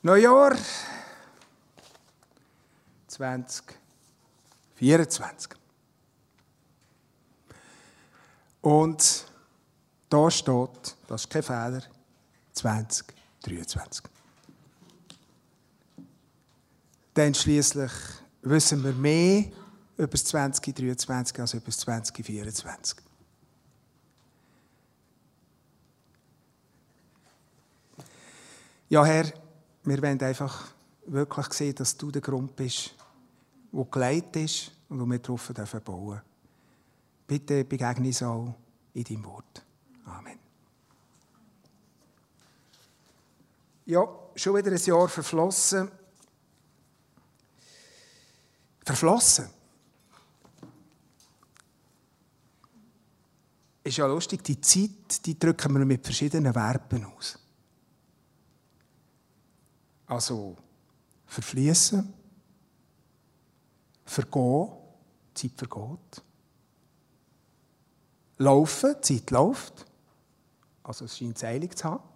Neujahr 2024. Und da steht, das ist kein Fehler, 2023. Denn schliesslich wissen wir mehr über das 2023 als über das 2024. Ja, Herr, wir wollen einfach wirklich sehen, dass du der Grund bist, der geleitet ist und wo wir darauf bauen dürfen. Bitte begegne uns auch in deinem Wort. Amen. Ja, schon wieder ein Jahr verflossen. Verflossen. Ist ja lustig, die Zeit, die drücken wir mit verschiedenen Verben aus. Also, verfließen, vergehen, die Zeit vergeht. Laufen, die Zeit läuft, also es scheint es eilig zu haben.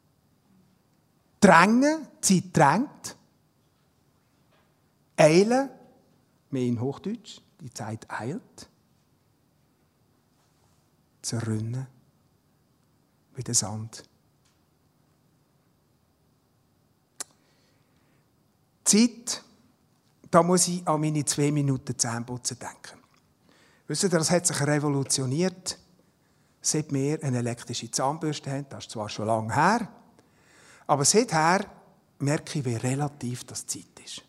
Drängen, die Zeit drängt. Eilen, mehr in Hochdeutsch, die Zeit eilt. Zerrinnen, wie der Sand. Zeit, da muss ich an meine 2 Minuten Zähneputzen denken. Wisst ihr, das hat sich revolutioniert, seit wir eine elektrische Zahnbürste haben. Das ist zwar schon lange her, aber seither merke ich, wie relativ das Zeit ist.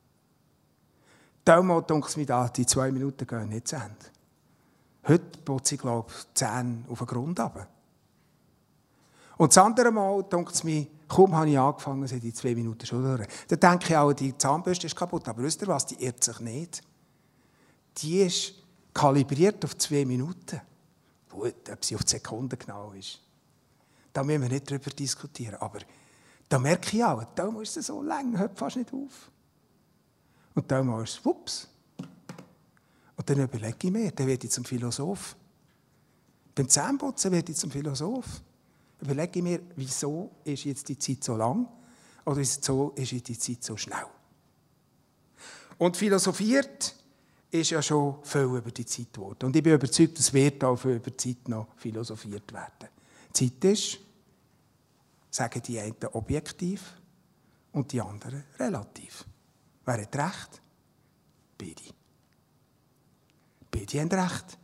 Damals denke ich mir, die 2 Minuten gehen nicht zu Ende. Heute putze ich, glaube ich, die Zähne auf den Grund runter. Und das andere Mal denke ich mir, kaum habe ich angefangen, sind die 2 Minuten schon durch. Dann denke ich auch, die Zahnbürste ist kaputt. Aber wisst ihr was, die irrt sich nicht. Die ist kalibriert auf 2 Minuten. Gut, ob sie auf die Sekunde genau ist. Da müssen wir nicht darüber diskutieren. Aber da merke ich auch, da ist es so lang, hört fast nicht auf. Und da ist es, wups. Und dann überlege ich mir, dann werde ich zum Philosoph. Beim Zähneputzen werde ich zum Philosoph. Überlege ich mir, wieso ist jetzt die Zeit so lang oder wieso ist die Zeit so schnell. Und philosophiert ist ja schon viel über die Zeit geworden. Und ich bin überzeugt, es wird auch über die Zeit noch philosophiert werden. Die Zeit ist, sagen die einen objektiv und die anderen relativ. Wer hat recht? Beide. Beide haben recht.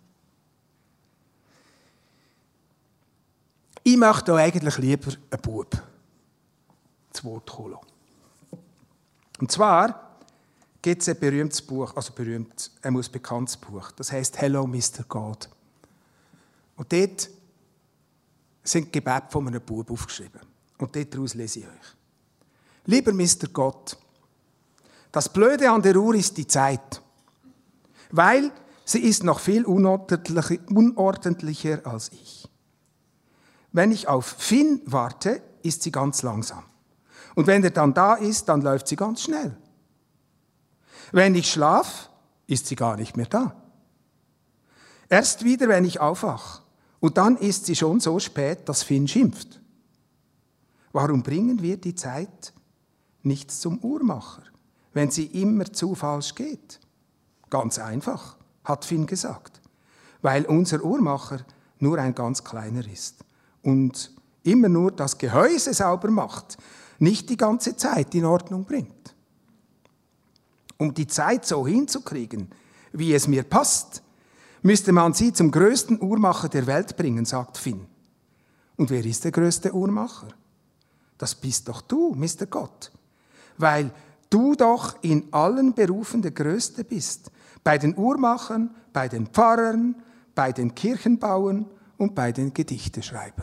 Ich möchte eigentlich lieber einen Bub zu Wort kommen lassen. Und zwar gibt es ein berühmtes Buch, also berühmt, ein bekanntes Buch, das heisst «Hello, Mr. God». Und dort sind Gebete von einem Bub aufgeschrieben. Und daraus lese ich euch. «Lieber Mr. God, das Blöde an der Uhr ist die Zeit, weil sie ist noch viel unordentlicher als ich. Wenn ich auf Finn warte, ist sie ganz langsam. Und wenn er dann da ist, dann läuft sie ganz schnell. Wenn ich schlafe, ist sie gar nicht mehr da. Erst wieder, wenn ich aufwache. Und dann ist sie schon so spät, dass Finn schimpft. Warum bringen wir die Zeit nicht zum Uhrmacher, wenn sie immer zu falsch geht? Ganz einfach, hat Finn gesagt. Weil unser Uhrmacher nur ein ganz kleiner ist. Und immer nur das Gehäuse sauber macht, nicht die ganze Zeit in Ordnung bringt. Um die Zeit so hinzukriegen, wie es mir passt, müsste man sie zum größten Uhrmacher der Welt bringen, sagt Finn. Und wer ist der größte Uhrmacher? Das bist doch du, Mr. Gott, weil du doch in allen Berufen der Größte bist, bei den Uhrmachern, bei den Pfarrern, bei den Kirchenbauern und bei den Gedichteschreibern.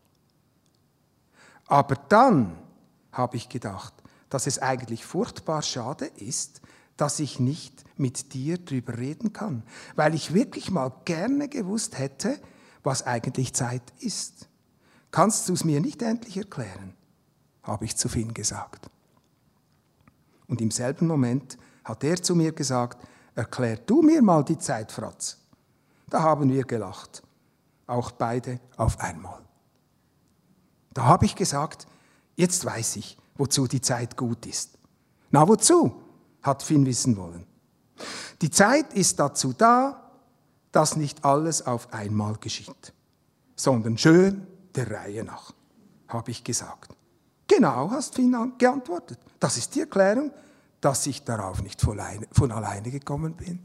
Aber dann habe ich gedacht, dass es eigentlich furchtbar schade ist, dass ich nicht mit dir drüber reden kann, weil ich wirklich mal gerne gewusst hätte, was eigentlich Zeit ist. Kannst du es mir nicht endlich erklären? Habe ich zu Finn gesagt. Und im selben Moment hat er zu mir gesagt, erklär du mir mal die Zeit, Fratz. Da haben wir gelacht. Auch beide auf einmal. Da habe ich gesagt, jetzt weiß ich, wozu die Zeit gut ist. Na, wozu? Hat Finn wissen wollen. Die Zeit ist dazu da, dass nicht alles auf einmal geschieht, sondern schön der Reihe nach, habe ich gesagt. Genau, hast Finn geantwortet. Das ist die Erklärung, dass ich darauf nicht von alleine gekommen bin.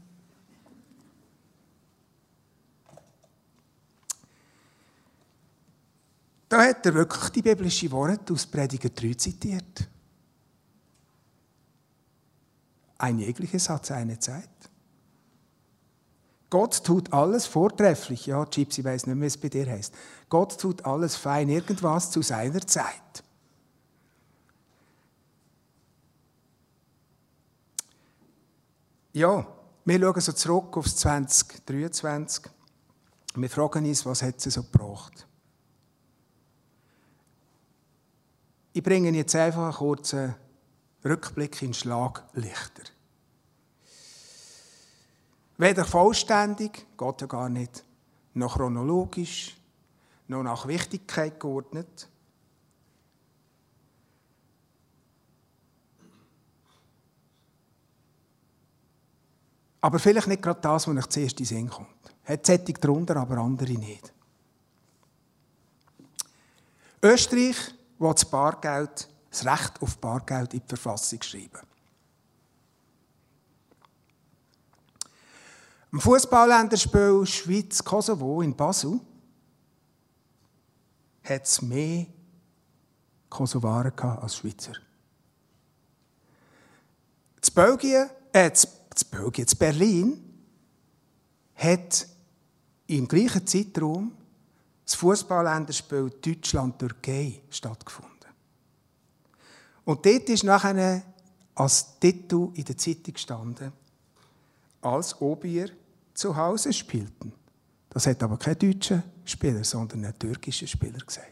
Da hat er wirklich die biblischen Worte aus Prediger 3 zitiert. Ein jegliches hat seine Zeit. Gott tut alles vortrefflich. Ja, Gypsy, ich weiss nicht mehr, wie es bei dir heisst. Gott tut alles fein, irgendwas zu seiner Zeit. Ja, wir schauen so zurück aufs 2023. Wir fragen uns, was hat es so gebracht? Ich bringe jetzt einfach einen kurzen Rückblick in Schlaglichter. Weder vollständig, geht ja gar nicht, noch chronologisch, noch nach Wichtigkeit geordnet. Aber vielleicht nicht gerade das, was euch zuerst in den Sinn kommt. Hat Sättig darunter, aber andere nicht. Österreich will das Recht auf Bargeld in die Verfassung schreiben. Im Fußballländerspiel Schweiz-Kosovo in Basel hat es mehr Kosovaren als Schweizer. In Berlin hat im gleichen Zeitraum das Fußballländerspiel Deutschland-Türkei stattgefunden. Und dort ist nachher als Titel in der Zeitung gestanden, als ob wir zu Hause spielten. Das hat aber kein deutscher Spieler, sondern ein türkischer Spieler gesagt.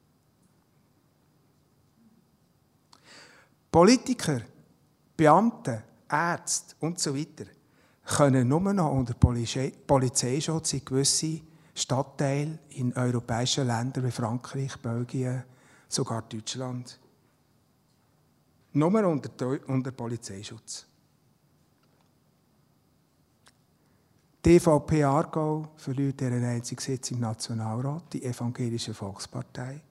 Politiker, Beamte, Ärzte und so weiter können nur noch unter Polizeischutz in gewisse Stadtteile in europäischen Ländern wie Frankreich, Belgien, sogar Deutschland. Nur unter Polizeischutz. Die EVP Aargau verliert ihren einzigen Sitz im Nationalrat, die Evangelische Volkspartei.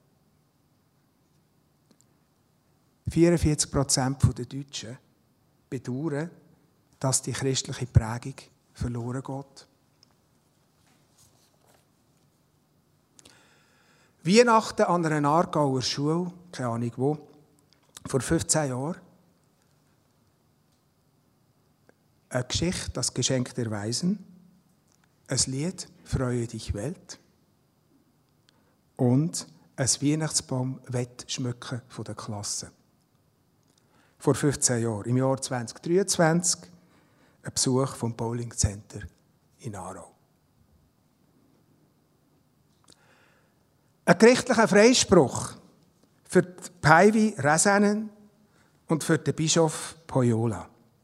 44% der Deutschen bedauern, dass die christliche Prägung verloren geht. Weihnachten an einer Aargauer Schule, keine Ahnung wo, vor 15 Jahren. Eine Geschichte, das Geschenk der Weisen. Ein Lied, Freue dich Welt. Und ein Weihnachtsbaum-Wettschmücken von der Klasse. Vor 15 Jahren, im Jahr 2023, ein Besuch vom Bowling Center in Aarau. Ein gerichtlicher Freispruch für die Päivi Räsänen und für den Bischof Pojola.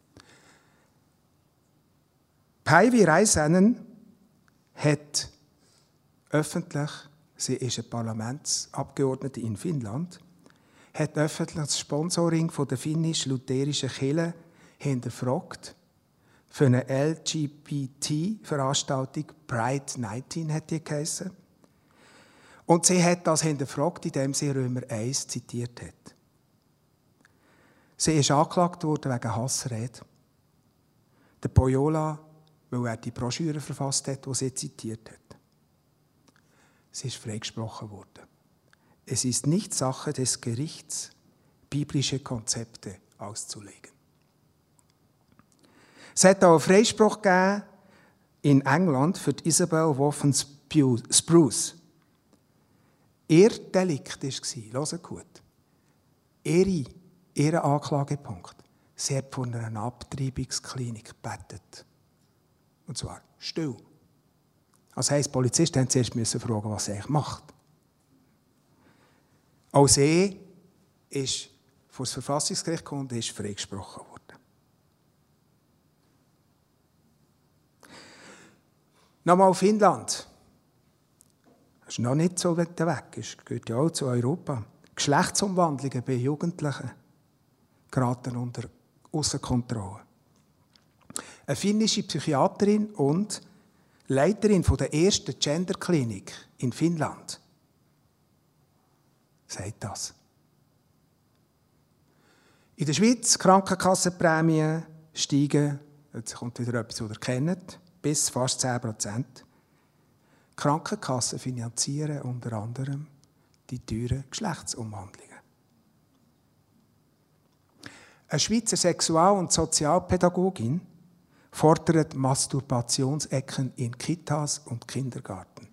Päivi Räsänen hat öffentlich, sie ist eine Parlamentsabgeordnete in Finnland, hat öffentlich das Sponsoring von der finnisch-lutherischen Kirche hinterfragt für eine LGBT-Veranstaltung, Pride 19 hat die geheissen. Und sie hat das hinterfragt, indem sie Römer 1 zitiert hat. Sie ist angeklagt worden wegen Hassrede. Der Pojola, weil er die Broschüre verfasst hat, die sie zitiert hat. Sie ist freigesprochen worden. Es ist nicht Sache des Gerichts, biblische Konzepte auszulegen. Es hat auch einen Freispruch gegeben in England für Isabel Woffen-Spruce. Ihr Delikt war, hört gut, ihr Anklagepunkt, sie hat von einer Abtreibungsklinik gebetet. Und zwar still. Das heisst, die Polizisten mussten zuerst fragen, was sie eigentlich macht. Auch sie ist vor das Verfassungsgericht gekommen und ist freigesprochen worden. Nochmal Finnland. Das ist noch nicht so weit weg, es gehört ja auch zu Europa. Geschlechtsumwandlungen bei Jugendlichen geraten unter Aussenkontrolle. Eine finnische Psychiaterin und Leiterin der ersten Genderklinik in Finnland sagt das. In der Schweiz Krankenkassenprämien steigen, jetzt kommt wieder etwas, was ihr kennt, bis fast 10%. Die Krankenkassen finanzieren unter anderem die teuren Geschlechtsumwandlungen. Eine Schweizer Sexual- und Sozialpädagogin fordert Masturbationsecken in Kitas und Kindergarten.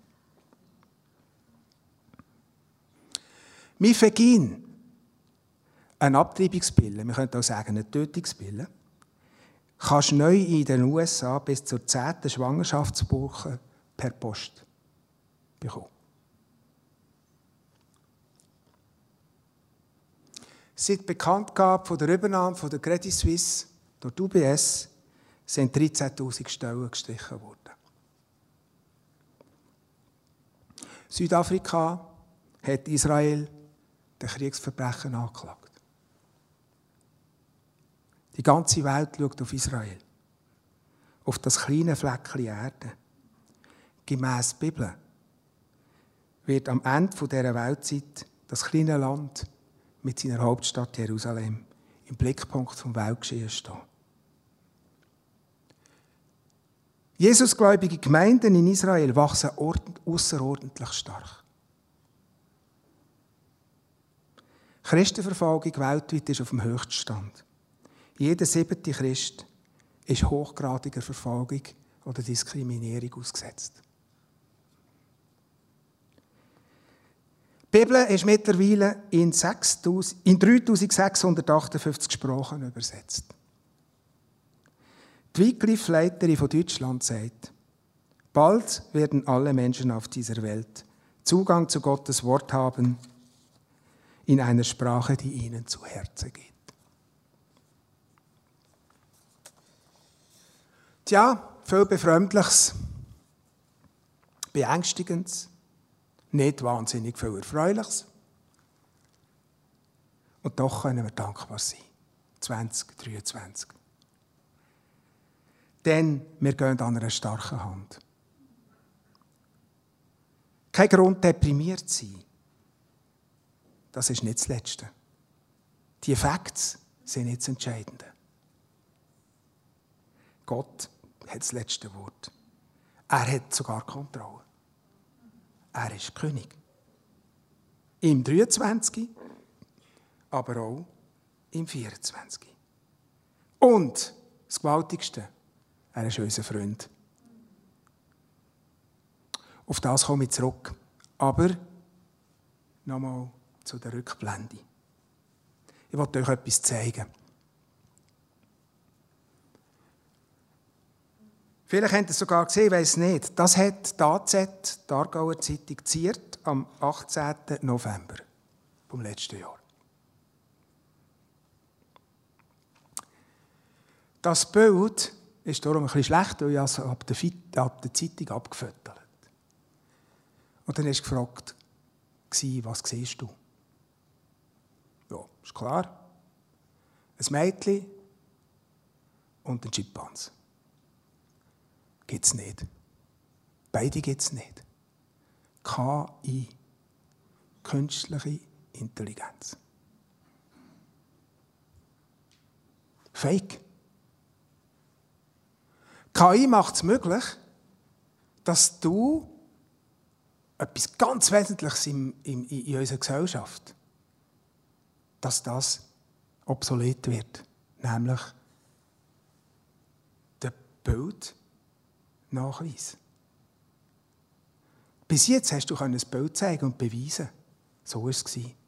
Mifegin, eine Abtreibungspille, wir könnten auch sagen eine Tötungspille, kannst du neu in den USA bis zur 10. Schwangerschaftswoche per Post bekommen. Seit Bekanntgabe von der Übernahme von der Credit Suisse durch die UBS sind 13'000 Stellen gestrichen worden. Südafrika hat Israel den Kriegsverbrechen angeklagt. Die ganze Welt schaut auf Israel, auf das kleine Fleckchen Erde. Gemäss Bibel wird am Ende dieser Weltzeit das kleine Land mit seiner Hauptstadt Jerusalem im Blickpunkt vom Weltgeschehens stehen. Jesusgläubige Gemeinden in Israel wachsen außerordentlich stark. Christenverfolgung weltweit ist auf dem Höchststand. Jeder 7. Christ ist hochgradiger Verfolgung oder Diskriminierung ausgesetzt. Die Bibel ist mittlerweile in 3658 Sprachen übersetzt. Die Wycliffe-Leiterin von Deutschland sagt, bald werden alle Menschen auf dieser Welt Zugang zu Gottes Wort haben, in einer Sprache, die ihnen zu Herzen geht. Tja, viel Befremdliches, Beängstigendes, nicht wahnsinnig viel Erfreuliches. Und doch können wir dankbar sein. 2023. Denn wir gehen an einer starken Hand. Kein Grund, deprimiert zu sein. Das ist nicht das Letzte. Die Facts sind nicht das Entscheidende. Gott hat das letzte Wort. Er hat sogar Kontrolle. Er ist König. Im 23, aber auch im 24. Und das Gewaltigste, er ist unser Freund. Auf das komme ich zurück. Aber nochmal zu der Rückblende. Ich wollte euch etwas zeigen. Vielleicht habt ihr es sogar gesehen, ich weiss nicht. Das hat die AZ, die Aargauer Zeitung, geziert am 18. November vom letzten Jahr. Das Bild ist darum ein bisschen schlecht, weil ich es ab der Zeitung abgefüttert. Und dann ist gefragt, was siehst du? Ja, ist klar. Ein Mädchen und ein Schimpans. Gibt es nicht. Beide gibt es nicht. KI. Künstliche Intelligenz. Fake. KI macht es möglich, dass du etwas ganz Wesentliches in unserer Gesellschaft, dass das obsolet wird. Nämlich der Bildnachweis. Bis jetzt hast du ein Bild zeigen und beweisen. So war es.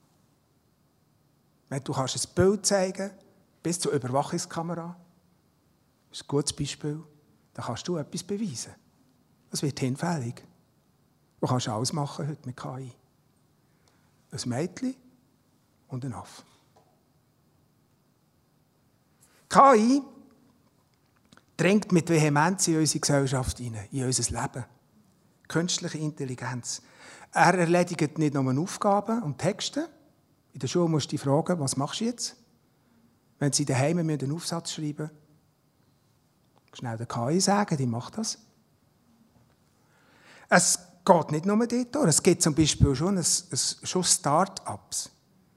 Wenn du ein Bild zeigen kannst, bis zur Überwachungskamera, das ist ein gutes Beispiel, dann kannst du etwas beweisen. Das wird hinfällig. Du kannst alles machen heute mit KI. Ein Mädchen und ein Affe. KI dringt mit Vehemenz in unsere Gesellschaft hinein, in unser Leben. Künstliche Intelligenz. Er erledigt nicht nur Aufgaben und Texte In der Schule musst du dich fragen, was machst du jetzt? Wenn sie daheim einen Aufsatz schreiben müssen, schnell der KI sagen, die macht das. Es geht nicht nur dort durch. Es gibt zum Beispiel schon Start-ups,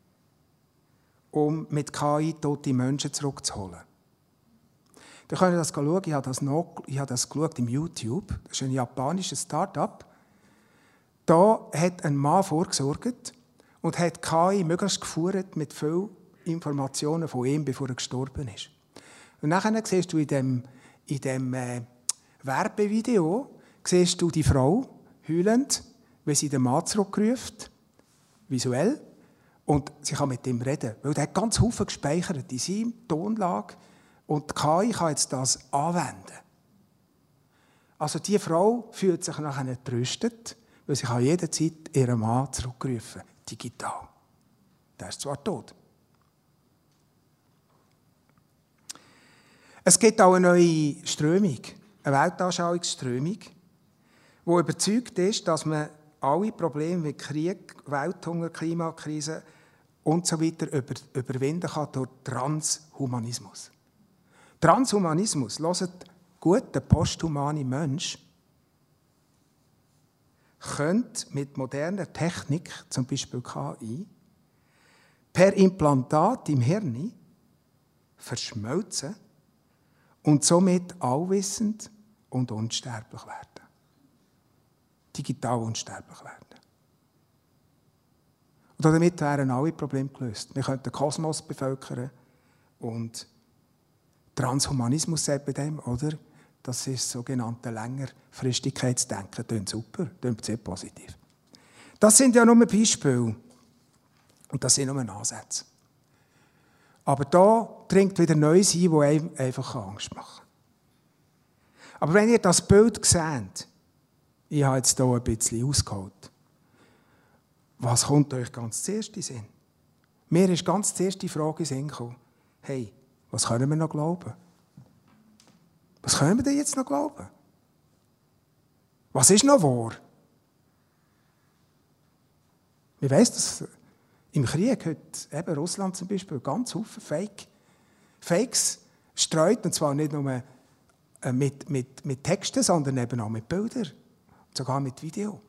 um mit KI tote Menschen zurückzuholen. Da könnt ihr das schauen. Ich habe das geschaut im YouTube. Das ist ein japanisches Start-up. Da hat ein Mann vorgesorgt und hat KI möglichst geführt mit vielen Informationen von ihm, bevor er gestorben ist. Und nachher siehst du in dem Werbevideo siehst du die Frau heulend, wenn sie den Mann zurückruft, visuell, und sie kann mit ihm reden. Weil er hat ganz viel gespeichert in seinem Tonlage und die KI kann jetzt das anwenden. Also die Frau fühlt sich nachher getröstet, weil sie kann jederzeit ihren Mann zurückrufen, digital. Der ist zwar tot. Es gibt auch eine neue Strömung, eine Weltanschauungsströmung, die überzeugt ist, dass man alle Probleme wie Krieg, Welthunger, Klimakrise und so weiter überwinden kann durch Transhumanismus. Transhumanismus, hört gut, der posthumane Mensch könnte mit moderner Technik, zum Beispiel KI, per Implantat im Hirn verschmelzen und somit allwissend und unsterblich werden. Digital unsterblich werden. Und damit wären alle Probleme gelöst. Wir könnten den Kosmos bevölkern und Transhumanismus sagt bei dem, oder? Das ist das sogenannte Längerfristigkeitsdenken. Klingt super, klingt sehr positiv. Das sind ja nur Beispiele. Und das sind nur Ansätze. Aber da dringt wieder Neues ein, das einem einfach Angst macht. Aber wenn ihr das Bild seht, ich habe jetzt hier ein bisschen ausgeholt, was kommt euch ganz zuerst in den Sinn? Mir ist ganz zuerst die Frage in den Sinn gekommen, hey, was können wir noch glauben? Was können wir denn jetzt noch glauben? Was ist noch wahr? Ich weiss, dass im Krieg heute eben Russland zum Beispiel ganz viele Fakes streut, und zwar nicht nur mit Texten, sondern eben auch mit Bildern, sogar mit Video.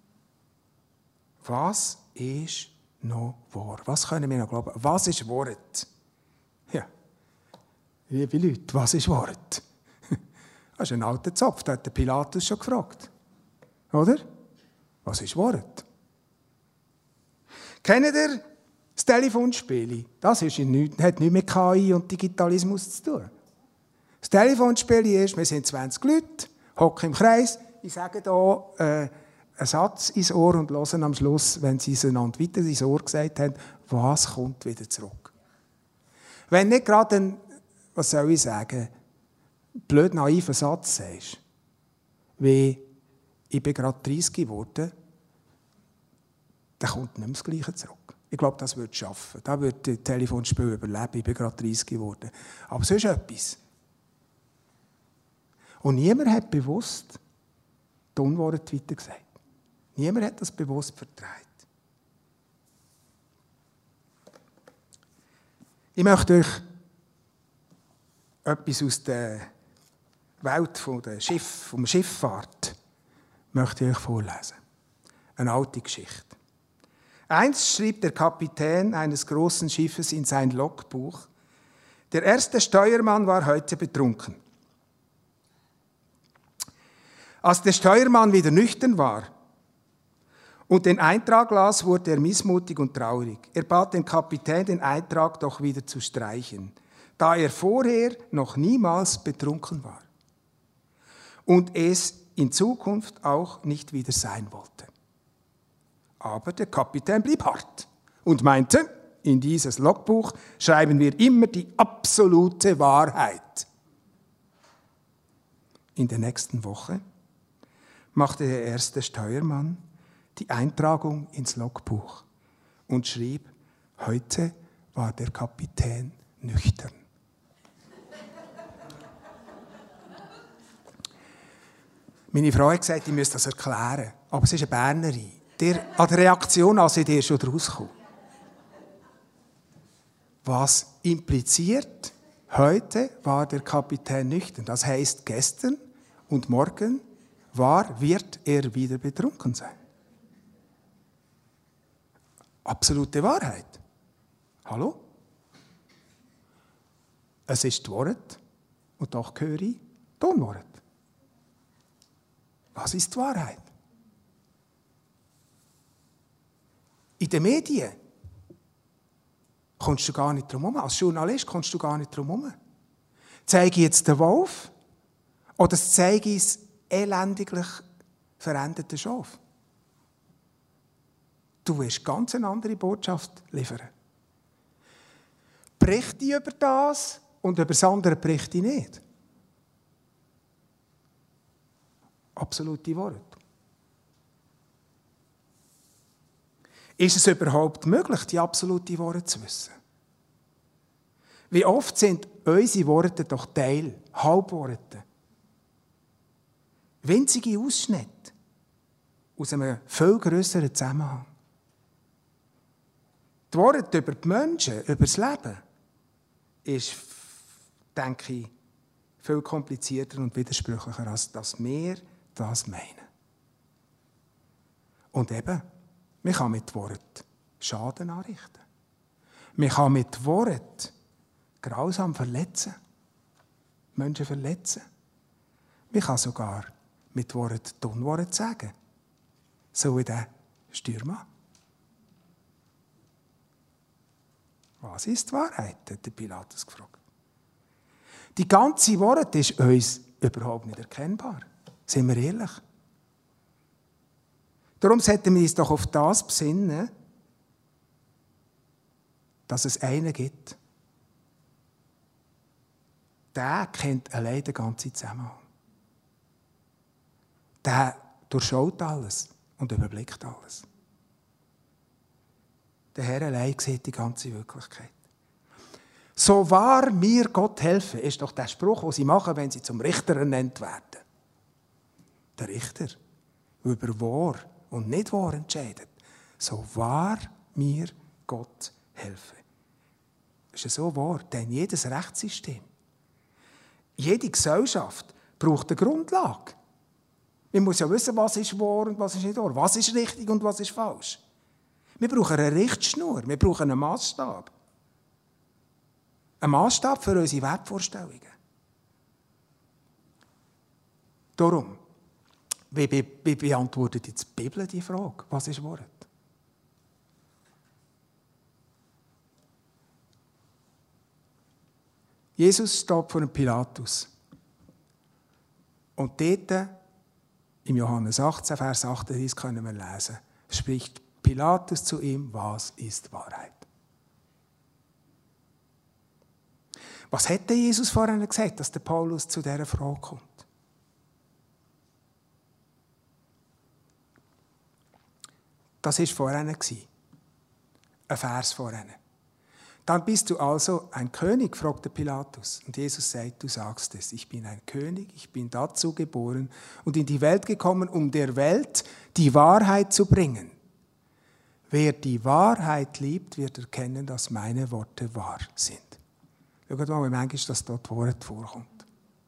Was ist noch wahr? Was können wir noch glauben? Was ist Wort? Ja, liebe Leute, was ist Wort? Das ist ein alter Zopf, da hat der Pilatus schon gefragt. Oder? Was ist Wort? Kennt ihr das Telefonspiel? Das hat nichts mit KI und Digitalismus zu tun. Das Telefonspiel ist, wir sind 20 Leute, hocken im Kreis, ich sage hier einen Satz ins Ohr und hören am Schluss, wenn sie es einander weiter ins Ohr gesagt haben, was kommt wieder zurück. Wenn nicht gerade ein, was soll ich sagen, blöd naiver Satz sagst, wie ich bin gerade 30 geworden, dann kommt nicht mehr das Gleiche zurück. Ich glaube, das würde es schaffen. Da würde das Telefonspiel überleben. Ich bin gerade 30 geworden. Aber sonst etwas. Und niemand hat bewusst die Unwahrheit weitergesagt. Niemand hat das bewusst vertreibt. Ich möchte euch etwas aus der Welt vom Schifffahrt möchte ich euch vorlesen. Eine alte Geschichte. Einst schrieb der Kapitän eines großen Schiffes in sein Logbuch, der erste Steuermann war heute betrunken. Als der Steuermann wieder nüchtern war und den Eintrag las, wurde er missmutig und traurig. Er bat den Kapitän, den Eintrag doch wieder zu streichen, da er vorher noch niemals betrunken war und es in Zukunft auch nicht wieder sein wollte. Aber der Kapitän blieb hart und meinte, in dieses Logbuch schreiben wir immer die absolute Wahrheit. In der nächsten Woche machte der erste Steuermann die Eintragung ins Logbuch und schrieb, heute war der Kapitän nüchtern. Meine Frau hat gesagt, ich müsste das erklären, aber es ist eine Bernerin. An der Reaktion, als ich dir schon rauskomme. was impliziert, heute war der Kapitän nüchtern. Das heißt, gestern und morgen wird er wieder betrunken sein. Absolute Wahrheit. Hallo? Es ist die Wahrheit und doch höre ich die Unwahrheit. Was ist die Wahrheit? In den Medien kommst du gar nicht drum herum. Als Journalist kommst du gar nicht drum herum. Zeige ich jetzt den Wolf oder zeige ich das elendiglich verendete Schaf? Du wirst ganz eine andere Botschaft liefern. Berichte ich über das und über das andere berichte ich nicht. Absolute Wahrheit. Ist es überhaupt möglich, die absolute Wahrheit zu wissen? Wie oft sind unsere Worte doch Teil, Halbworte? Winzige Ausschnitte aus einem viel grösseren Zusammenhang. Die Wahrheit über die Menschen, über das Leben, ist, denke ich, viel komplizierter und widersprüchlicher, als dass wir das meinen. Und eben, man kann mit Wort Schaden anrichten. Man kann mit Wort grausam verletzen, Menschen verletzen. Man kann sogar mit Wort die Unwahrheit sagen. So wie der Stürmer. Was ist die Wahrheit? Hat der Pilatus gefragt. Die ganze Wahrheit ist uns überhaupt nicht erkennbar. Sind wir ehrlich? Darum sollten wir uns doch auf das besinnen, dass es einen gibt. Der kennt allein den ganzen Zusammenhang. Der durchschaut alles und überblickt alles. Der Herr allein sieht die ganze Wirklichkeit. So wahr mir Gott helfe, ist doch der Spruch, den sie machen, wenn sie zum Richter ernannt werden. Der Richter, der über wahr und nicht wahr entscheidet. So wahr mir Gott helfe. Das ist so wahr, denn jedes Rechtssystem, jede Gesellschaft braucht eine Grundlage. Man muss ja wissen, was ist wahr und was ist nicht wahr. Was ist richtig und was ist falsch. Wir brauchen eine Richtschnur, wir brauchen einen Massstab. Ein Massstab für unsere Wertvorstellungen. Darum, wie beantwortet jetzt die Bibel die Frage? Was ist Wort? Jesus steht vor dem Pilatus. Und dort, im Johannes 18, Vers 38, können wir lesen, spricht Pilatus zu ihm, was ist Wahrheit? Was hätte Jesus vorhin gesagt, dass der Paulus zu dieser Frage kommt? Das war vorhin. Ein Vers vorhin. Dann bist du also ein König, fragte Pilatus. Und Jesus sagt, du sagst es, ich bin ein König, ich bin dazu geboren und in die Welt gekommen, um der Welt die Wahrheit zu bringen. Wer die Wahrheit liebt, wird erkennen, dass meine Worte wahr sind. Schaut mal, wie manchmal das dort Wort vorkommt.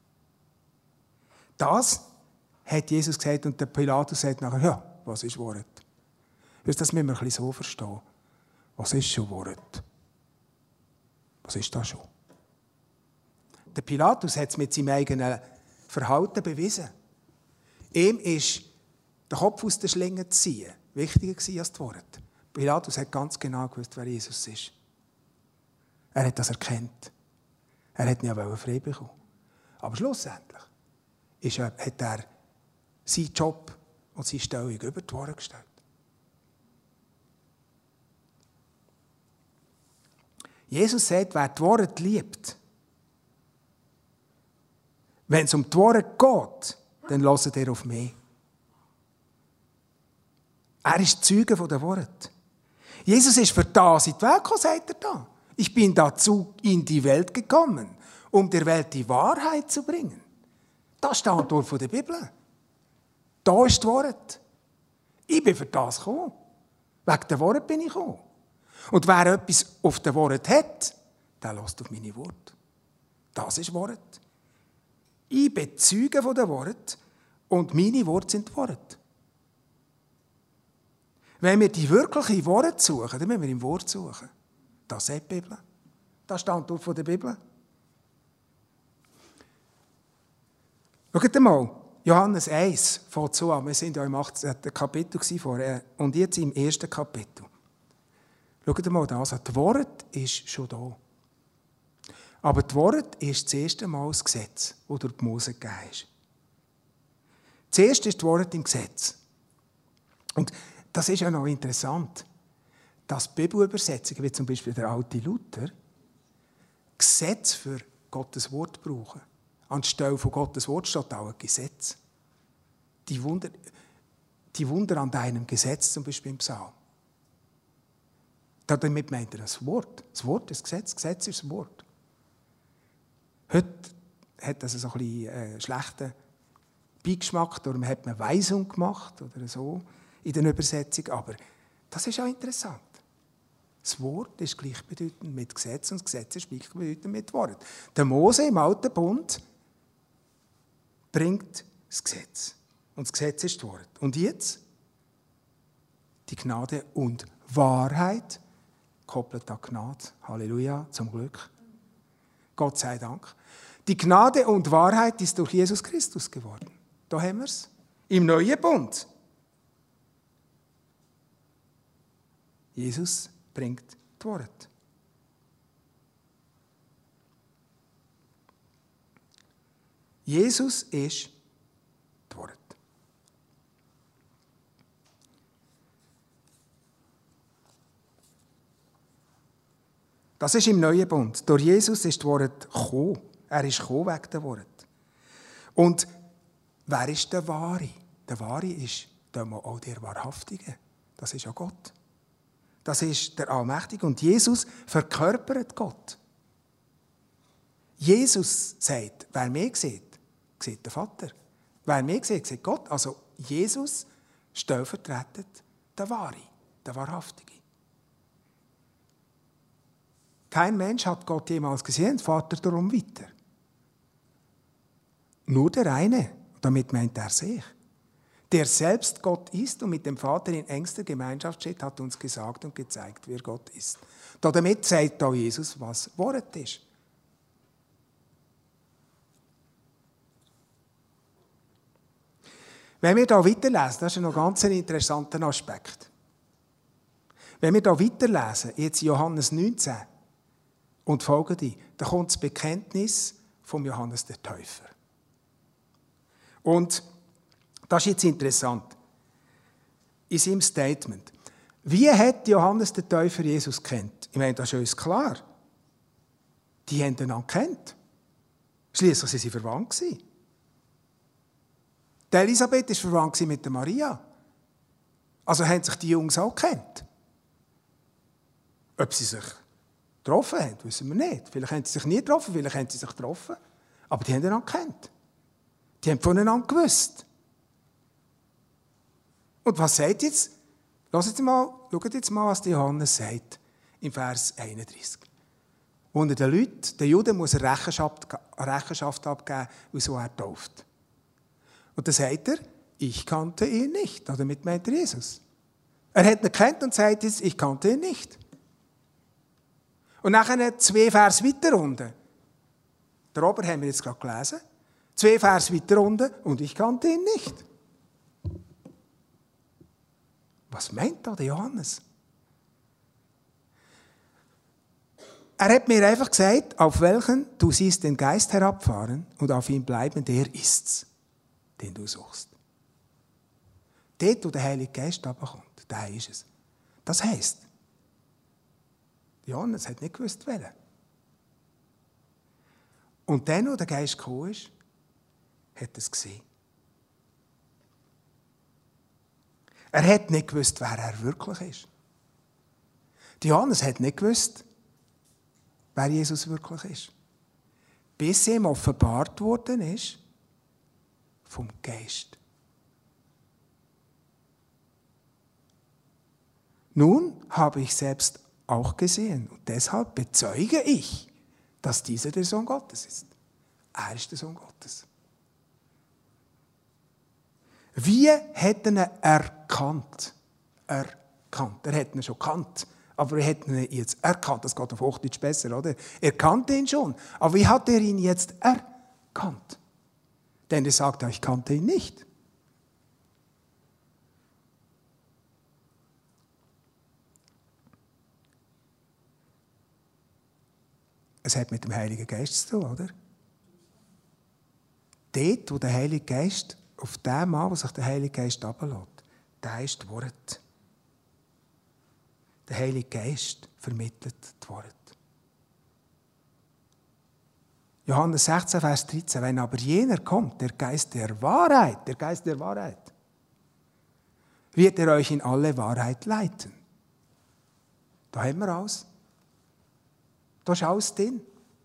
Das hat Jesus gesagt und der Pilatus sagt nachher, ja, was ist Wort? Das müssen wir ein bisschen so verstehen. Was ist schon Wort? Was ist das schon? Der Pilatus hat es mit seinem eigenen Verhalten bewiesen. Ihm ist der Kopf aus der Schlinge zu ziehen wichtiger als das Wort. Pilatus hat ganz genau gewusst, wer Jesus ist. Er hat das erkannt. Er hat ihn ja frei bekommen. Aber schlussendlich hat er seinen Job und seine Stellung über die Worte gestellt. Jesus sagt, wer die Worte liebt, wenn es um die Worte geht, dann hört er auf mich. Er ist Zeuge von den Worten. Jesus ist für das in die Welt gekommen, sagt er da. Ich bin dazu in die Welt gekommen, um der Welt die Wahrheit zu bringen. Das ist die Antwort der Bibel. Da ist das Wort. Ich bin für das gekommen. Wegen der Wort bin ich gekommen. Und wer etwas auf der Wort hat, der hört auf meine Worte. Das ist Wort. Ich bezeuge von den Worten und meine Worte sind die Worte. Wenn wir die wirklichen Worte suchen, dann müssen wir im Wort suchen. Das sagt die Bibel. Das steht dort von der Bibel. Schaut mal, Johannes 1 fängt so an. Wir sind ja im 18. Kapitel vorher und jetzt im 1. Kapitel. Schaut mal das an. Das Wort ist schon da. Aber das Wort ist das erste Mal das Gesetz, das durch die Mose gegeben ist. Zuerst ist das Wort im Gesetz. Und das ist ja noch interessant, dass Bibelübersetzungen, wie zum Beispiel der alte Luther, Gesetz für Gottes Wort brauchen. Anstelle von Gottes Wort steht auch ein Gesetz. Die Wunder an deinem Gesetz, zum Beispiel im Psalm. Damit meint er das Wort. Das Wort ist das Gesetz, das Gesetz ist das Wort. Heute hat das so ein bisschen schlechten Beigeschmack, darum hat man Weisung gemacht oder so in den Übersetzungen. Aber das ist auch interessant. Das Wort ist gleichbedeutend mit Gesetz und das Gesetz ist gleichbedeutend mit Wort. Der Mose im Alten Bund bringt das Gesetz. Und das Gesetz ist das Wort. Und jetzt die Gnade und Wahrheit koppelt an Gnade. Halleluja, zum Glück. Gott sei Dank. Die Gnade und Wahrheit ist durch Jesus Christus geworden. Da haben wir es. Im neuen Bund. Jesus bringt das Wort. Jesus ist das Wort. Das ist im neuen Bund. Durch Jesus ist das Wort gekommen. Er ist gekommen wegen dem Wort. Und wer ist der Wahre? Der Wahre ist auch der Wahrhaftige. Das ist ja Gott. Das ist der Allmächtige. Und Jesus verkörpert Gott. Jesus sagt, wer mich sieht, sieht den Vater. Wer mich sieht, sieht Gott. Also Jesus stellvertretet der Wahre, der Wahrhaftige. Kein Mensch hat Gott jemals gesehen, Vater darum weiter. Nur der eine, damit meint er sich. Der selbst Gott ist und mit dem Vater in engster Gemeinschaft steht, hat uns gesagt und gezeigt, wer Gott ist. Damit zeigt auch Jesus, was Wort ist. Wenn wir da weiterlesen, das ist noch ganz ein interessanter Aspekt. Wenn wir da weiterlesen, jetzt Johannes 19 und folgende, da kommt das Bekenntnis von Johannes der Täufer. Und das ist jetzt interessant. In seinem Statement. Wie hat Johannes der Täufer Jesus kennt? Ich meine, das ist uns klar. Die haben ihn gekannt. Schliesslich waren sie verwandt. Die Elisabeth war verwandt mit der Maria. Also haben sich die Jungs auch gekannt. Ob sie sich getroffen haben, wissen wir nicht. Vielleicht haben sie sich nie getroffen, vielleicht haben sie sich getroffen. Aber die haben ihn gekannt. Die haben voneinander gewusst. Und was sagt jetzt? Schaut jetzt mal, was Johannes sagt im Vers 31. Wo er den Juden muss Rechenschaft abgeben, wieso er tauft. Und dann sagt er, ich kannte ihn nicht. Damit meint er Jesus. Er hat ihn gekannt und sagt jetzt, ich kannte ihn nicht. Und nachher 2 Vers weiter unten. Der Ober haben wir jetzt gerade gelesen. 2 Vers weiter unten und ich kannte ihn nicht. Was meint da der Johannes? Er hat mir einfach gesagt, auf welchen du siehst den Geist herabfahren und auf ihn bleiben, der ist's, den du suchst. Dort, wo der Heilige Geist herabkommt, da ist es. Das heisst, Johannes hat nicht gewusst, welchen. Und dann, wo der Geist gekommen ist, hat er es gesehen. Er hat nicht gewusst, wer er wirklich ist. Johannes hat nicht gewusst, wer Jesus wirklich ist. Bis ihm offenbart worden ist vom Geist. Nun habe ich selbst auch gesehen und deshalb bezeuge ich dass dieser der Sohn Gottes ist. Er ist der Sohn Gottes. Wie hat er ihn erkannt? Erkannt. Er hat ihn schon gekannt. Aber wie hat er ihn jetzt erkannt? Das geht auf Hochdeutsch besser, oder? Er kannte ihn schon. Aber wie hat er ihn jetzt erkannt? Denn er sagt, ich kannte ihn nicht. Es hat mit dem Heiligen Geist zu tun, oder? Dort, wo der Heilige Geist, auf den Mann, wo sich der Heilige Geist runterlässt, der ist das Wort. Der Heilige Geist vermittelt das Wort. Johannes 16, Vers 13. Wenn aber jener kommt, der Geist der Wahrheit, wird er euch in alle Wahrheit leiten. Da haben wir alles. Da ist alles drin.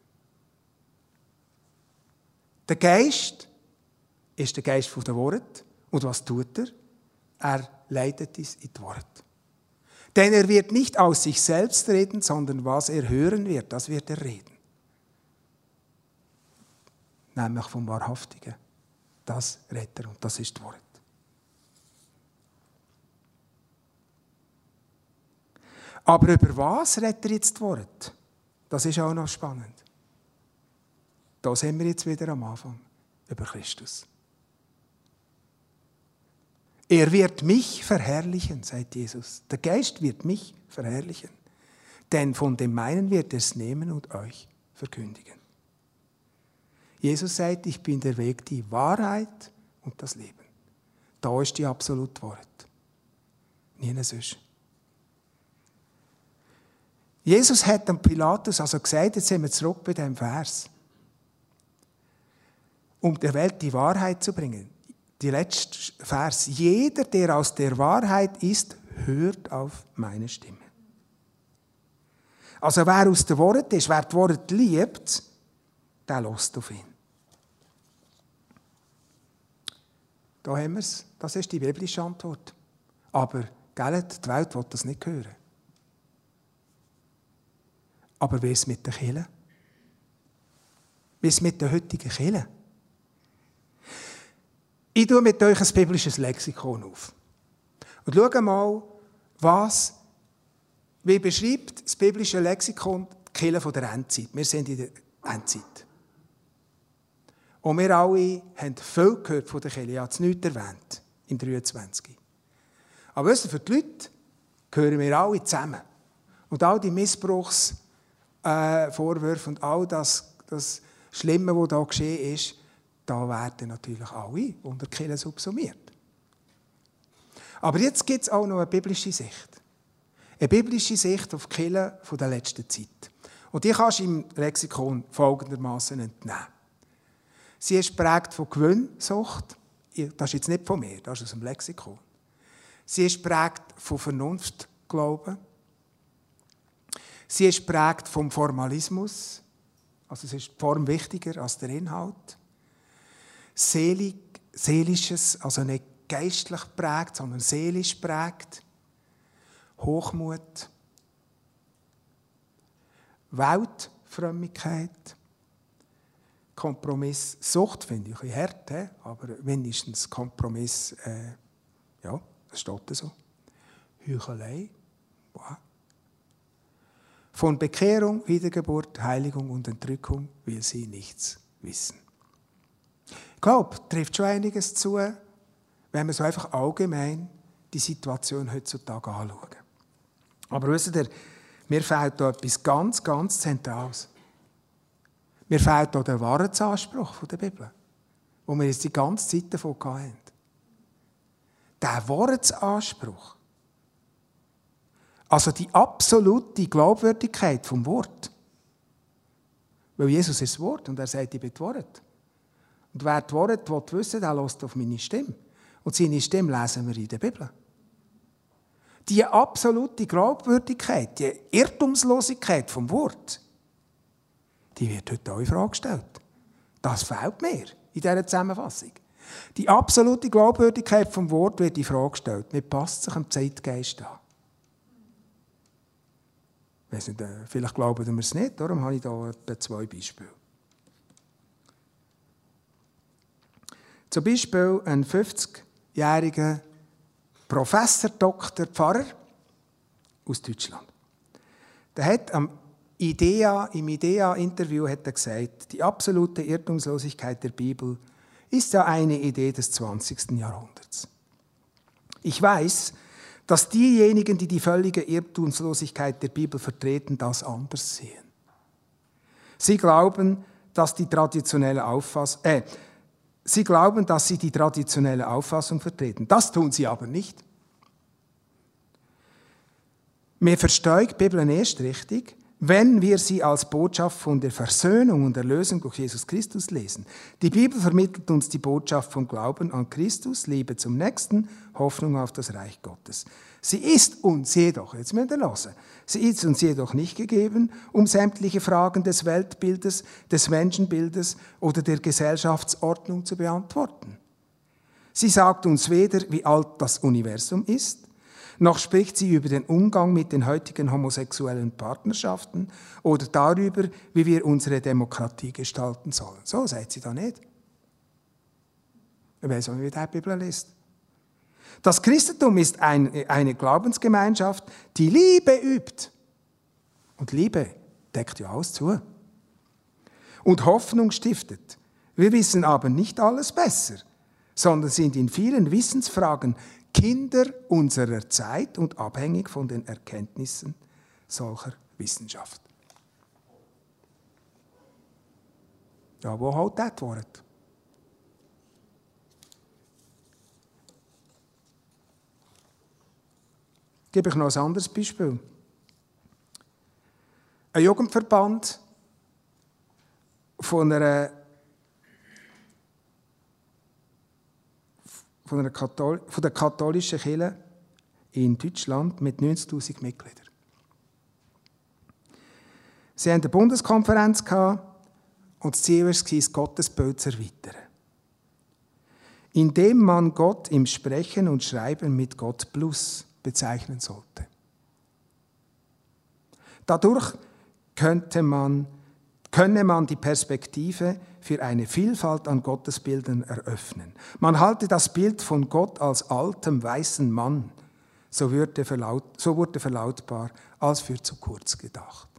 Der Geist ist der Geist der Wort. Und was tut er? Er leitet uns in das Wort. Denn er wird nicht aus sich selbst reden, sondern was er hören wird, das wird er reden. Nämlich vom Wahrhaftigen. Das redet er und das ist das Wort. Aber über was redet er jetzt das Wort? Das ist auch noch spannend. Da sind wir jetzt wieder am Anfang. Über Christus. Er wird mich verherrlichen, sagt Jesus. Der Geist wird mich verherrlichen. Denn von dem meinen wird er es nehmen und euch verkündigen. Jesus sagt, ich bin der Weg, die Wahrheit und das Leben. Da ist die absolute Wort. Nie sonst. Jesus hat dem Pilatus also gesagt, jetzt sind wir zurück bei diesem Vers, um der Welt die Wahrheit zu bringen. Die letzte Vers. Jeder, der aus der Wahrheit ist, hört auf meine Stimme. Also wer aus der Wort ist, wer das Wort liebt, der hört auf ihn. Da haben wir es. Das ist die biblische Antwort. Aber gell, die Welt will das nicht hören. Aber wie ist es mit den Kirchen? Wie ist es mit den heutigen Kirchen? Ich tue mit euch ein biblisches Lexikon auf. Und schau mal, wie beschreibt das biblische Lexikon die Kirche der Endzeit. Wir sind in der Endzeit. Und wir alle haben viel gehört von der Kirche. Ich habe es nicht erwähnt, im 23. Aber weißt du, für die Leute gehören wir alle zusammen. Und all die Missbrauchsvorwürfe und all das Schlimme, was da geschehen ist, da werden natürlich alle unter die Kirche subsumiert. Aber jetzt gibt es auch noch eine biblische Sicht. Eine biblische Sicht auf die Kirche der letzten Zeit. Und die kannst du im Lexikon folgendermaßen entnehmen. Sie ist geprägt von Gewinnsucht. Das ist jetzt nicht von mir, das ist aus dem Lexikon. Sie ist geprägt von Vernunftglauben. Sie ist geprägt vom Formalismus. Also es ist die Form wichtiger als der Inhalt. Seelisches, also nicht geistlich geprägt, sondern seelisch geprägt. Hochmut. Weltfrömmigkeit. Kompromiss. Sucht finde ich ein bisschen hart, aber wenigstens Kompromiss, ja, das steht so. Heuchelei. Wow. Von Bekehrung, Wiedergeburt, Heiligung und Entrückung will sie nichts wissen. Ich glaube, trifft schon einiges zu, wenn wir so einfach allgemein die Situation heutzutage anschauen. Aber wisst ihr, mir fehlt da etwas ganz, ganz Zentrales. Mir fehlt da der Wahrheitsanspruch der Bibel, wo wir jetzt die ganze Zeit davon hatten. Der Wahrheitsanspruch. Also die absolute Glaubwürdigkeit vom Wort. Weil Jesus ist das Wort und er sagt, ich bin das Wort. Und wer das Wort wissen will, der hört auf meine Stimme. Und seine Stimme lesen wir in der Bibel. Die absolute Glaubwürdigkeit, die Irrtumslosigkeit vom Wort, die wird heute auch in Frage gestellt. Das fehlt mir in dieser Zusammenfassung. Die absolute Glaubwürdigkeit vom Wort wird in Frage gestellt. Mir passt sich am Zeitgeist an. Weiss nicht, vielleicht glauben wir es nicht, darum habe ich hier etwa 2 Beispiele. Zum Beispiel ein 50-jähriger Professor, Doktor, Pfarrer aus Deutschland. Der hat im IDEA-Interview gesagt, die absolute Irrtumslosigkeit der Bibel ist ja eine Idee des 20. Jahrhunderts. Ich weiß, dass diejenigen, die die völlige Irrtumslosigkeit der Bibel vertreten, das anders sehen. Sie glauben, dass sie die traditionelle Auffassung vertreten. Das tun sie aber nicht. Wir verstehen die Bibel erst richtig, wenn wir sie als Botschaft von der Versöhnung und Erlösung durch Jesus Christus lesen. Die Bibel vermittelt uns die Botschaft vom Glauben an Christus, Liebe zum Nächsten, Hoffnung auf das Reich Gottes. Sie ist uns jedoch, jetzt müsst ihr hören, sie ist uns jedoch nicht gegeben, um sämtliche Fragen des Weltbildes, des Menschenbildes oder der Gesellschaftsordnung zu beantworten. Sie sagt uns weder, wie alt das Universum ist, noch spricht sie über den Umgang mit den heutigen homosexuellen Partnerschaften oder darüber, wie wir unsere Demokratie gestalten sollen. So sagt sie da nicht. Ich weiss auch nicht, wie die Bibel liest. Das Christentum ist eine Glaubensgemeinschaft, die Liebe übt. Und Liebe deckt ja alles zu. Und Hoffnung stiftet. Wir wissen aber nicht alles besser, sondern sind in vielen Wissensfragen Kinder unserer Zeit und abhängig von den Erkenntnissen solcher Wissenschaft. Ja, wo halt das Wort? Gebe ich noch ein anderes Beispiel. Ein Jugendverband von der katholischen Kirche in Deutschland mit 90'000 Mitgliedern. Sie hatten eine Bundeskonferenz und das Ziel war es, das Gottesbild zu erweitern. Indem man Gott im Sprechen und Schreiben mit Gott plus bezeichnen sollte. Dadurch könne man die Perspektive für eine Vielfalt an Gottesbildern eröffnen. Man halte das Bild von Gott als altem, weißen Mann, so wurde verlautbar, als für zu kurz gedacht.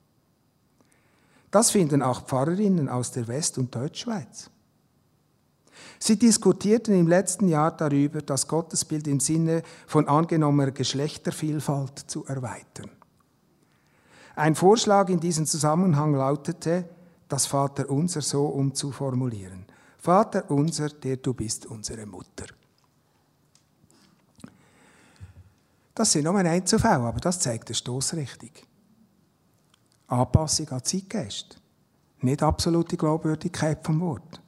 Das finden auch Pfarrerinnen aus der West- und Deutschschweiz. Sie diskutierten im letzten Jahr darüber, das Gottesbild im Sinne von angenommener Geschlechtervielfalt zu erweitern. Ein Vorschlag in diesem Zusammenhang lautete, das Vaterunser so umzuformulieren. Vater unser, der du bist unsere Mutter. Das sind nur Einzelfälle, aber das zeigt eine Stossrichtung. Anpassung an den Zeitgeist. Nicht absolute Glaubwürdigkeit vom Wort.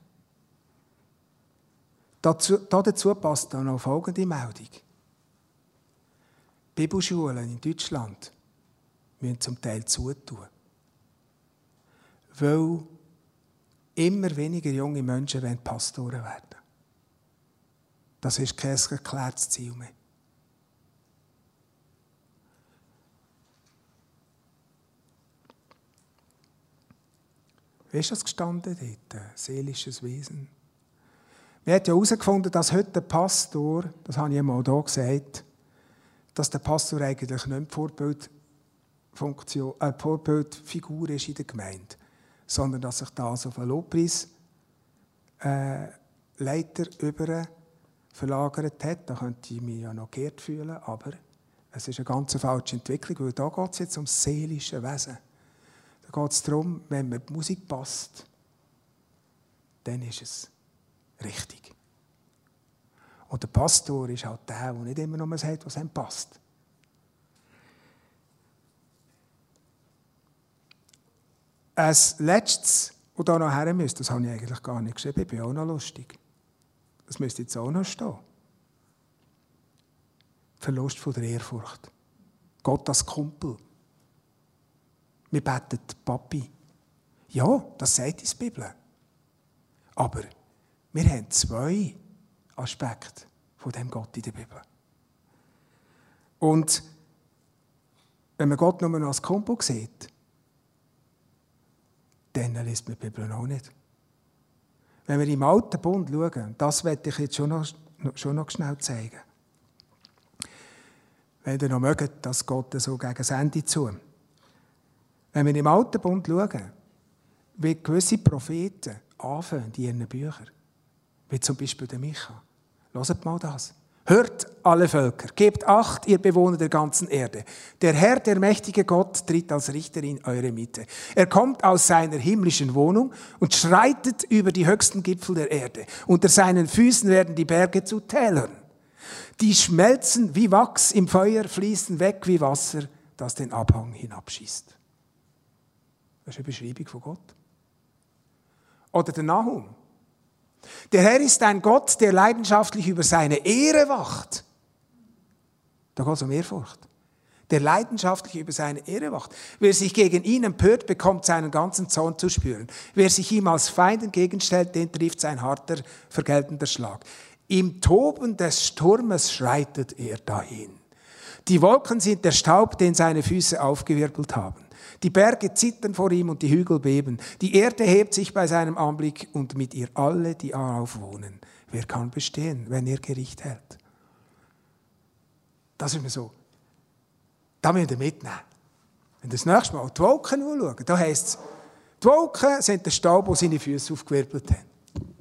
Dazu passt dann noch folgende Meldung. Bibelschulen in Deutschland müssen zum Teil zutun. Weil immer weniger junge Menschen Pastoren werden. Das ist kein erklärtes Ziel mehr. Wie ist das gestanden dort? Seelisches Wesen. Man hat ja herausgefunden, dass heute der Pastor, das habe ich einmal hier gesagt, dass der Pastor eigentlich nicht Vorbildfigur ist in der Gemeinde, sondern dass sich das auf einen Lobpreisleiter verlagert hat. Da könnte ich mich ja noch geehrt fühlen, aber es ist eine ganz falsche Entwicklung, weil da geht es jetzt ums seelische Wesen. Da geht es darum, wenn mir die Musik passt, dann ist es richtig. Und der Pastor ist halt der nicht immer nur sagt, was ihm passt. Als letztes, und da noch her müsste, das habe ich eigentlich gar nicht geschrieben, ich bin auch noch lustig. Das müsste jetzt auch noch stehen. Verlust von der Ehrfurcht. Gott als Kumpel. Wir beten Papi. Ja, das sagt die Bibel. Aber wir haben 2 Aspekte von dem Gott in der Bibel. Und wenn man Gott nur noch als Kumpel sieht, dann liest man die Bibel auch nicht. Wenn wir im Alten Bund schauen, das werde ich jetzt schon noch schnell zeigen. Wenn ihr noch mögt, das geht so gegen das Ende zu. Wenn wir im Alten Bund schauen, wie gewisse Propheten anfangen in ihren Büchern, wie zum Beispiel der Micha. Hört mal das. Hört alle Völker, gebt Acht, ihr Bewohner der ganzen Erde. Der Herr, der mächtige Gott, tritt als Richter in eure Mitte. Er kommt aus seiner himmlischen Wohnung und schreitet über die höchsten Gipfel der Erde. Unter seinen Füßen werden die Berge zu Tälern. Die schmelzen wie Wachs im Feuer, fließen weg wie Wasser, das den Abhang hinabschießt. Das ist eine Beschreibung von Gott. Oder der Nahum. Der Herr ist ein Gott, der leidenschaftlich über seine Ehre wacht. Da geht es um Ehrfurcht. Der leidenschaftlich über seine Ehre wacht. Wer sich gegen ihn empört, bekommt seinen ganzen Zorn zu spüren. Wer sich ihm als Feind entgegenstellt, den trifft sein harter, vergeltender Schlag. Im Toben des Sturmes schreitet er dahin. Die Wolken sind der Staub, den seine Füße aufgewirbelt haben. Die Berge zittern vor ihm und die Hügel beben. Die Erde hebt sich bei seinem Anblick und mit ihr alle, die darauf wohnen. Wer kann bestehen, wenn er Gericht hält? Das ist mir so. Da müsst ihr mitnehmen. Wenn ihr das nächste Mal die Wolken schaut, da heisst es, die Wolken sind der Staub, der seine Füße aufgewirbelt hat.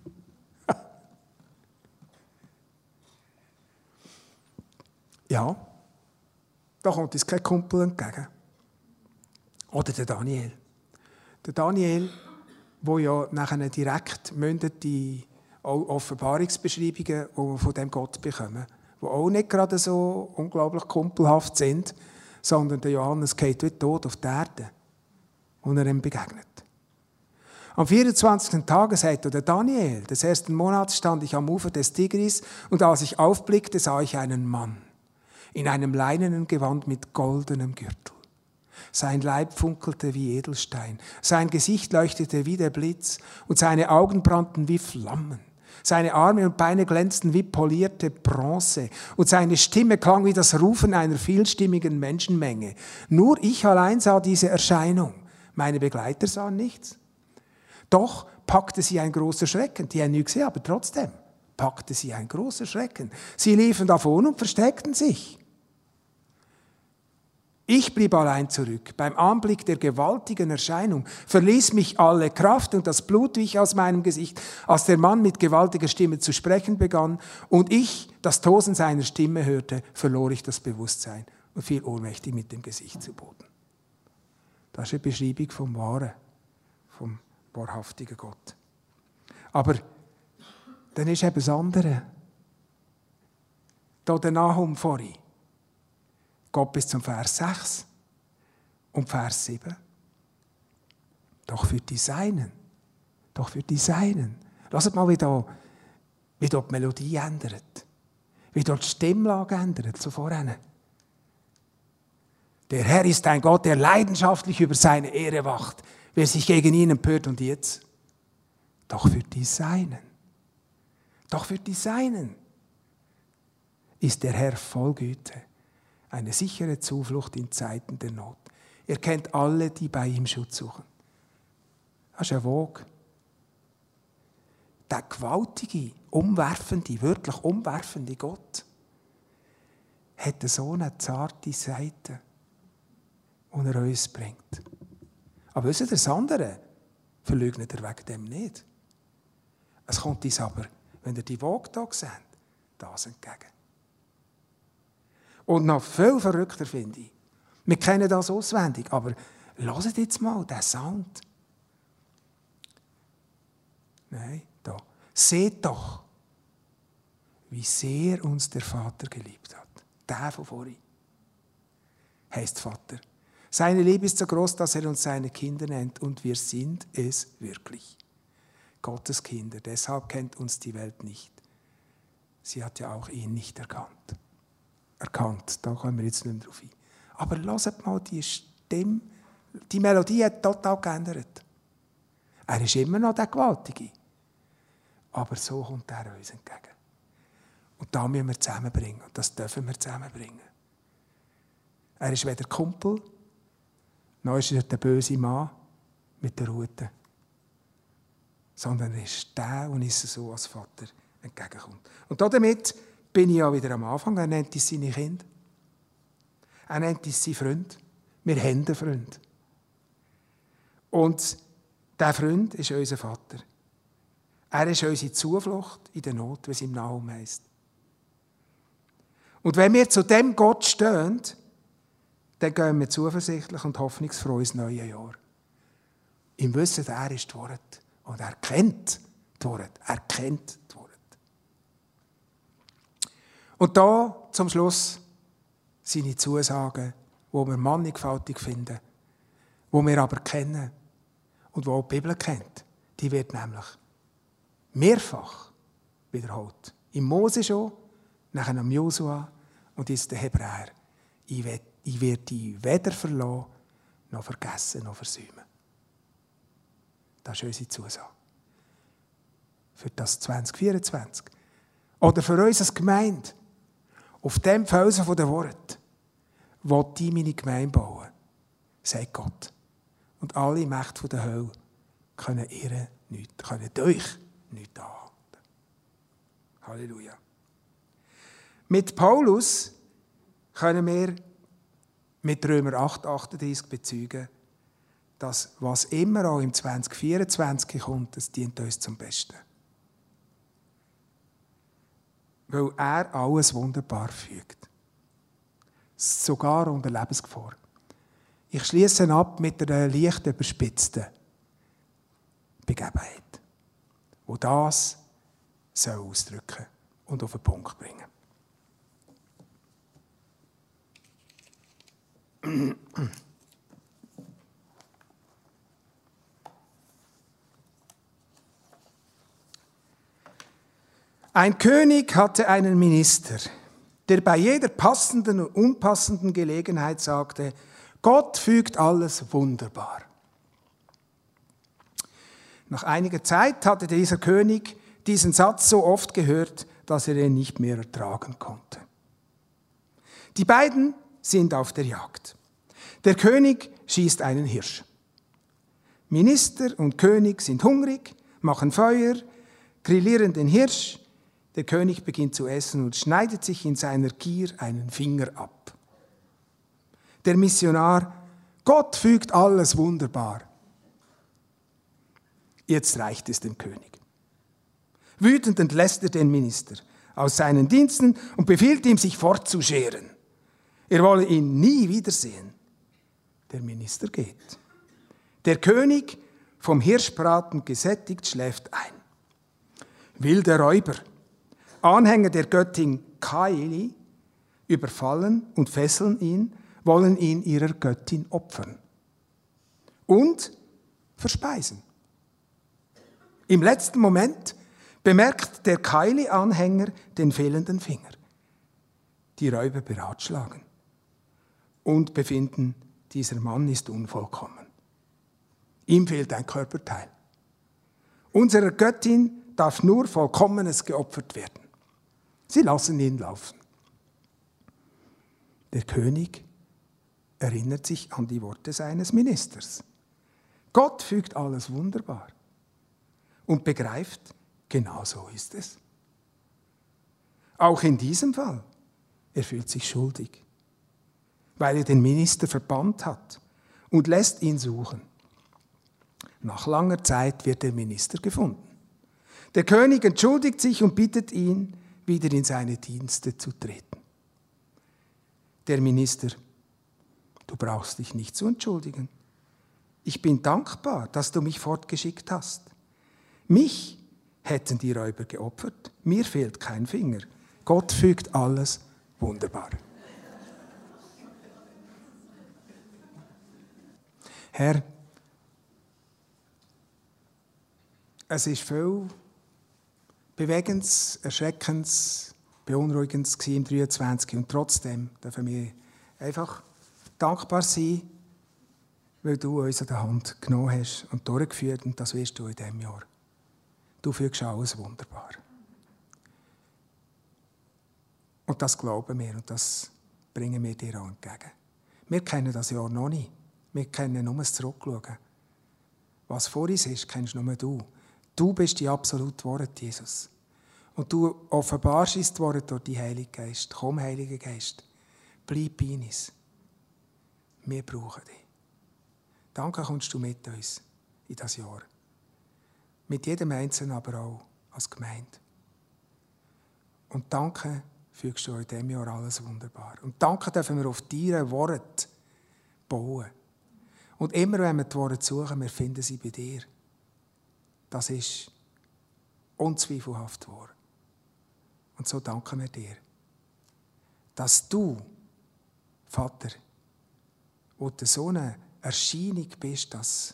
Ja, da kommt uns kein Kumpel entgegen. Oder der Daniel. Der Daniel, der ja nachher direkt mündet die Offenbarungsbeschreibungen, die wir von dem Gott bekommen, die auch nicht gerade so unglaublich kumpelhaft sind, sondern der Johannes geht wie tot auf die Erde, und er ihm begegnet. Am 24. Tage sagt der Daniel, des ersten Monats stand ich am Ufer des Tigris, und als ich aufblickte, sah ich einen Mann in einem leinenen Gewand mit goldenem Gürtel. Sein Leib funkelte wie Edelstein, sein Gesicht leuchtete wie der Blitz und seine Augen brannten wie Flammen. Seine Arme und Beine glänzten wie polierte Bronze und seine Stimme klang wie das Rufen einer vielstimmigen Menschenmenge. Nur ich allein sah diese Erscheinung. Meine Begleiter sahen nichts. Doch packte sie ein großer Schrecken. Die haben nichts gesehen, aber trotzdem packte sie ein großer Schrecken. Sie liefen davon und versteckten sich. Ich blieb allein zurück. Beim Anblick der gewaltigen Erscheinung verließ mich alle Kraft und das Blut wich aus meinem Gesicht, als der Mann mit gewaltiger Stimme zu sprechen begann und ich das Tosen seiner Stimme hörte, verlor ich das Bewusstsein und fiel ohnmächtig mit dem Gesicht zu Boden. Das ist eine Beschreibung vom Wahren, vom wahrhaftigen Gott. Aber dann ist eben das andere. Da der Nahum vorhin. Gott bis zum Vers 6 und Vers 7. Doch für die Seinen. Doch für die Seinen. Lasst mal, wie dort die Melodie ändert. Wie dort die Stimmlage ändert, so vorhin. Der Herr ist ein Gott, der leidenschaftlich über seine Ehre wacht. Wer sich gegen ihn empört und jetzt? Doch für die Seinen. Doch für die Seinen ist der Herr voll Güte. Eine sichere Zuflucht in Zeiten der Not. Er kennt alle, die bei ihm Schutz suchen. Das ist ein Wog. Der gewaltige, umwerfende, wirklich umwerfende Gott hat so eine zarte Seite, die er uns bringt. Aber wisst ihr, das andere verleugnet er wegen dem nicht. Es kommt uns aber, wenn ihr die Woge hier seht, das entgegen. Und noch viel verrückter finde ich, wir kennen das auswendig, aber hört jetzt mal den Sound. Nein, da. Seht doch, wie sehr uns der Vater geliebt hat. Der von vorhin. Heißt Vater. Seine Liebe ist so groß, dass er uns seine Kinder nennt und wir sind es wirklich. Gottes Kinder, deshalb kennt uns die Welt nicht. Sie hat ja auch ihn nicht erkannt. Da kommen wir jetzt nicht mehr drauf ein. Aber hört mal die Stimme, die Melodie hat total geändert. Er ist immer noch der Gewaltige. Aber so kommt er uns entgegen. Und da müssen wir zusammenbringen. Und das dürfen wir zusammenbringen. Er ist weder Kumpel, noch ist er der böse Mann mit der Rute. Sondern er ist der, und ist so als Vater entgegenkommt. Und damit bin ich ja wieder am Anfang. Er nennt uns seine Kinder. Er nennt uns seinen Freund. Wir haben einen Freund. Und dieser Freund ist unser Vater. Er ist unsere Zuflucht in der Not, wie es im Nahum heisst. Und wenn wir zu dem Gott stehen, dann gehen wir zuversichtlich und hoffnungsfroh ins neue Jahr. Im Wissen, er ist die Wort. Und er kennt die Wort. Er kennt die Wort. Und da zum Schluss seine Zusagen, die wir mannigfaltig finden, die wir aber kennen und die auch die Bibel kennt. Die wird nämlich mehrfach wiederholt. Im Mose schon, nachher am Josua und jetzt der Hebräer. Ich werde dich weder verlassen, noch vergessen, noch versäumen. Das ist unsere Zusage. Für das 2024. Oder für uns als Gemeinde. Auf dem Felsen von der Wort will ich meine Gemeinde bauen, sagt Gott. Und alle Mächte der Hölle können euch nichts anhalten. Halleluja. Mit Paulus können wir mit Römer 8,38 bezeugen, dass was immer auch im 2024 kommt, das dient uns zum Besten. Weil er alles wunderbar fügt. Sogar unter Lebensgefahr. Ich schließe ab mit einer leicht überspitzten Begebenheit, die das ausdrücken und auf den Punkt bringen. Ein König hatte einen Minister, der bei jeder passenden und unpassenden Gelegenheit sagte, Gott fügt alles wunderbar. Nach einiger Zeit hatte dieser König diesen Satz so oft gehört, dass er ihn nicht mehr ertragen konnte. Die beiden sind auf der Jagd. Der König schießt einen Hirsch. Minister und König sind hungrig, machen Feuer, grillieren den Hirsch. Der König beginnt zu essen und schneidet sich in seiner Gier einen Finger ab. Der Missionar, Gott fügt alles wunderbar. Jetzt reicht es dem König. Wütend entlässt er den Minister aus seinen Diensten und befiehlt ihm, sich fortzuscheren. Er wolle ihn nie wiedersehen. Der Minister geht. Der König, vom Hirschbraten gesättigt, schläft ein. Wilde Räuber, Anhänger der Göttin Kaili, überfallen und fesseln ihn, wollen ihn ihrer Göttin opfern und verspeisen. Im letzten Moment bemerkt der Kaili-Anhänger den fehlenden Finger. Die Räuber beratschlagen und befinden, dieser Mann ist unvollkommen. Ihm fehlt ein Körperteil. Unserer Göttin darf nur Vollkommenes geopfert werden. Sie lassen ihn laufen. Der König erinnert sich an die Worte seines Ministers. Gott fügt alles wunderbar und begreift, genau so ist es. Auch in diesem Fall, er fühlt sich schuldig, weil er den Minister verbannt hat und lässt ihn suchen. Nach langer Zeit wird der Minister gefunden. Der König entschuldigt sich und bittet ihn, wieder in seine Dienste zu treten. Der Minister, du brauchst dich nicht zu entschuldigen. Ich bin dankbar, dass du mich fortgeschickt hast. Mich hätten die Räuber geopfert, mir fehlt kein Finger. Gott fügt alles wunderbar. Herr, es ist viel Bewegendes, Erschreckendes, Beunruhigendes im 23. Und trotzdem dürfen wir einfach dankbar sein, weil du uns an der Hand genommen hast und durchgeführt, und das wirst du in diesem Jahr. Du fügst alles wunderbar. Und das glauben wir und das bringen wir dir auch entgegen. Wir kennen das Jahr noch nicht. Wir kennen nur das Zurückschauen. Was vor uns ist, kennst nur du. Du bist die absolute Wahrheit, Jesus. Und du offenbarst uns die Wahrheit durch die Heilige Geist. Komm, Heiliger Geist, bleib bei uns. Wir brauchen dich. Danke, kommst du mit uns in das Jahr. Mit jedem Einzelnen, aber auch als Gemeinde. Und danke, fügst du in diesem Jahr alles wunderbar. Und danke dürfen wir auf deine Worte bauen. Und immer, wenn wir die Worte suchen, wir finden sie bei dir. Das ist unzweifelhaft wahr. Und so danken wir dir, dass du, Vater, wo du so eine Erscheinung bist, dass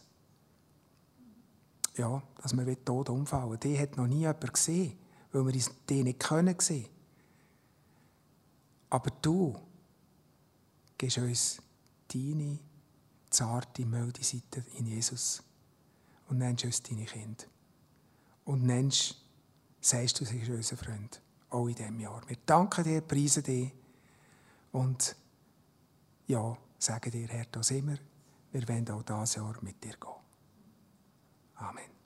wir wie tot umfallen. Die hat noch nie jemand gesehen, weil wir die nicht sehen können. Aber du gibst uns deine zarte, milde Seite in Jesus und nennst uns deine Kinder. Und sagst du, sie ist unser Freund, auch in diesem Jahr. Wir danken dir, preisen dich und sagen dir, Herr, da sind wir. Wir wollen auch dieses Jahr mit dir gehen. Amen.